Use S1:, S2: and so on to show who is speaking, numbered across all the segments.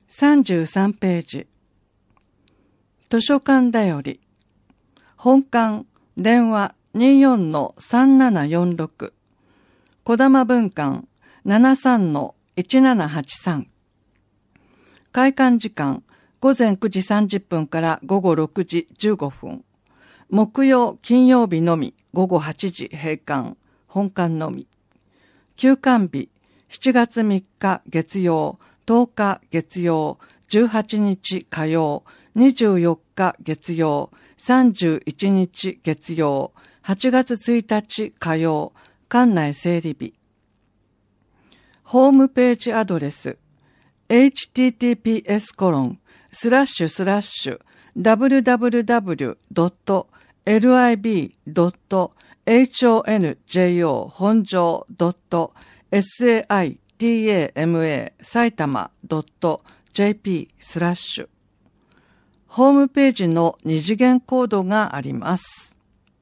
S1: 33ページ。図書館だより。本館、電話24-3746。児玉分館 73-1783。開館時間、午前9時30分から午後6時15分。木曜、金曜日のみ、午後8時閉館、本館のみ。休館日、7月3日月曜、10日月曜、18日火曜、24日月曜、31日月曜、8月1日火曜、館内整理日。ホームページアドレス、https://www.lib.honjo 本庄 .saitama 埼玉 .jp/ ホームページの二次元コードがあります。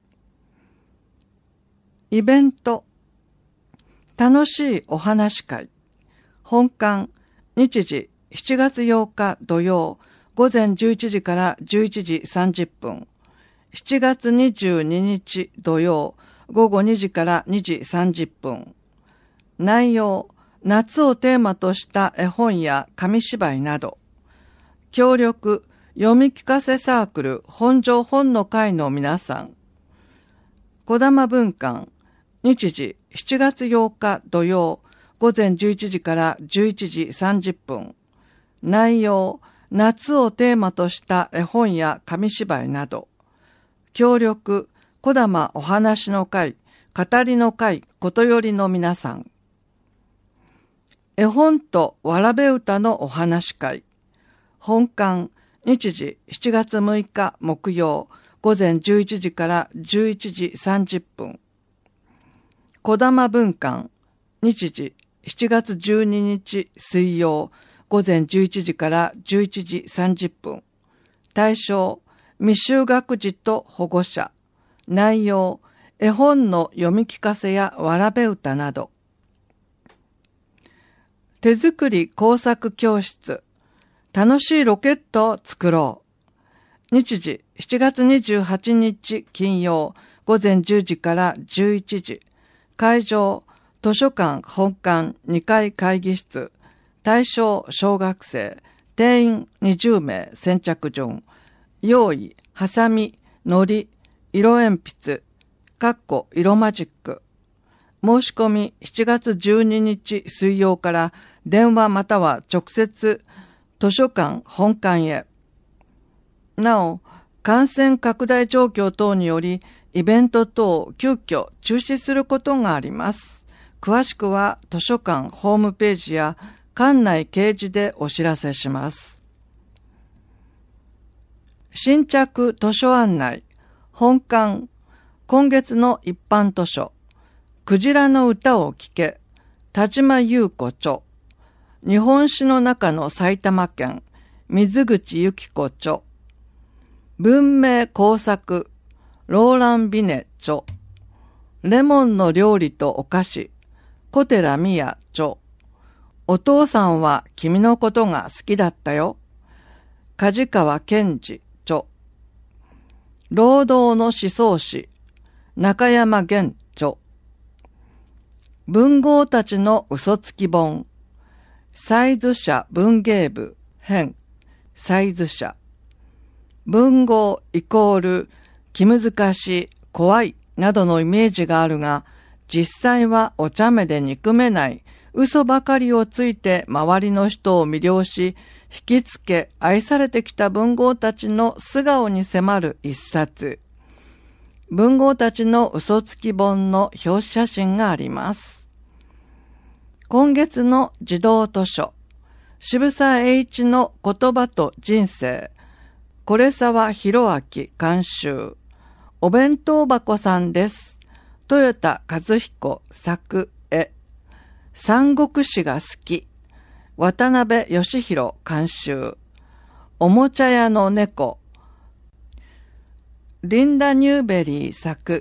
S1: イベント、楽しいお話会。本館、日時7月8日土曜、午前11時から11時30分。7月22日土曜、午後2時から2時30分。内容、夏をテーマとした絵本や紙芝居など。協力、読み聞かせサークル本庄本の会の皆さん。児玉分館、日時7月8日土曜、午前11時から11時30分。内容、夏をテーマとした絵本や紙芝居など。協力、児玉お話の会、語りの会、ことよりの皆さん。絵本とわらべ歌のお話会。本館、日時7月6日木曜、午前11時から11時30分。児玉分館、日時7月12日水曜、午前11時から11時30分。対象、未就学児と保護者。内容、絵本の読み聞かせやわらべ歌など。手作り工作教室。楽しいロケットを作ろう。日時7月28日金曜、午前10時から11時。会場、図書館本館2階会議室。対象小学生。定員20名先着順。用意、ハサミ、糊、色鉛筆、色マジック。申し込み7月12日水曜から電話または直接図書館本館へ。なお、感染拡大状況等によりイベント等急遽中止することがあります。詳しくは図書館ホームページや館内掲示でお知らせします。新着図書案内。本館、今月の一般図書。クジラの歌を聴け。田島優子著。日本史の中の埼玉県。水口由紀子著。文明工作。ローラン・ビネ著。レモンの料理とお菓子。小寺美也著。お父さんは君のことが好きだったよ。梶川健二著。労働の思想史。中山源著。文豪たちの嘘つき本。サイズ社文芸部編。サイズ社。文豪イコール気難しい、怖いなどのイメージがあるが、実際はお茶目で憎めない嘘ばかりをついて周りの人を魅了し、引きつけ愛されてきた文豪たちの素顔に迫る一冊。文豪たちの嘘つき本の表紙写真があります。今月の児童図書。渋沢栄一の言葉と人生。是沢博明監修。お弁当箱さんです。豊田和彦作絵。三国志が好き。渡辺義弘監修。おもちゃ屋の猫。リンダ・ニューベリー作。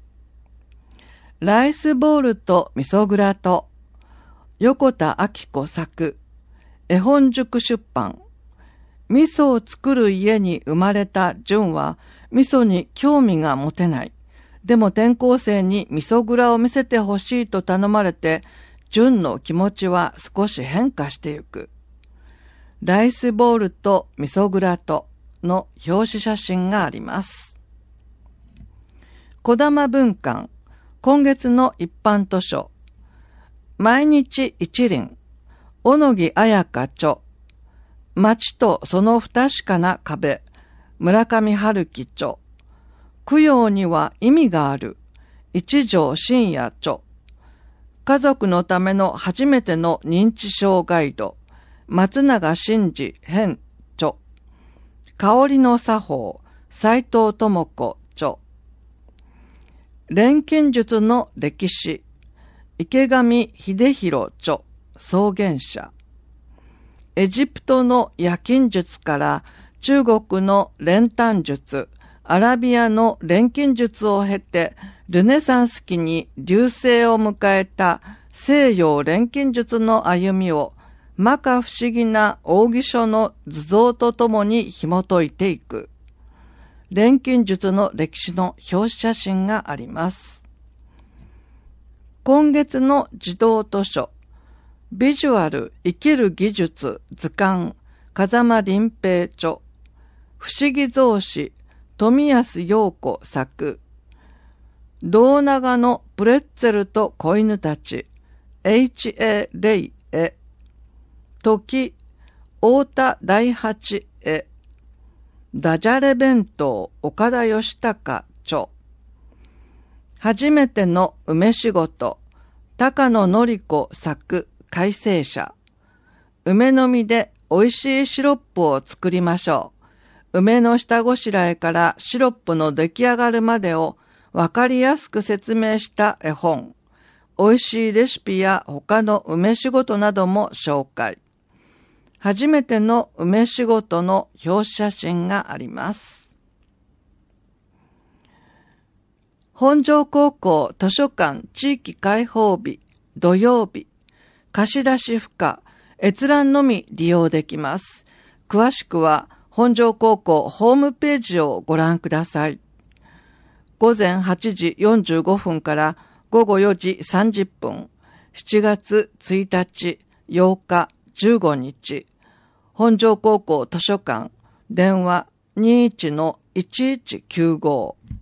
S1: ライスボールと味噌グラと。横田明子作。 絵本塾出版。味噌を作る家に生まれた純は味噌に興味が持てない。でも転校生に味噌蔵を見せてほしいと頼まれて、純の気持ちは少し変化してゆく。ライスボールと味噌蔵との表紙写真があります。児玉文館、今月の一般図書。毎日一輪、小野木彩香著。街とその不確かな壁、村上春樹著。供養には意味がある、一条信也著。家族のための初めての認知症ガイド、松永真司編著。香りの作法、斉藤智子著。錬金術の歴史、池上秀弘著。草原者。エジプトの冶金術から中国の練炭術、アラビアの錬金術を経て、ルネサンス期に隆盛を迎えた西洋錬金術の歩みを、摩訶不思議な奥義書の図像とともに紐解いていく。錬金術の歴史の表紙写真があります。今月の児童図書。ビジュアル生きる技術図鑑、風間林平著。不思議造詞、富安陽子作。胴長のプレッツェルと子犬たち、H.A. レイ絵。時、太田大八絵。ダジャレ弁当、岡田義孝著。初めての梅仕事、高野典子作。改正者。梅の実で美味しいシロップを作りましょう。梅の下ごしらえからシロップの出来上がるまでをわかりやすく説明した絵本。美味しいレシピや他の梅仕事なども紹介。初めての梅仕事の表紙写真があります。本庄高校図書館地域開放日土曜日。貸し出し不可、閲覧のみ利用できます。詳しくは本庄高校ホームページをご覧ください。午前8時45分から午後4時30分、7月1日、8日、15日、本庄高校図書館、電話 21-1195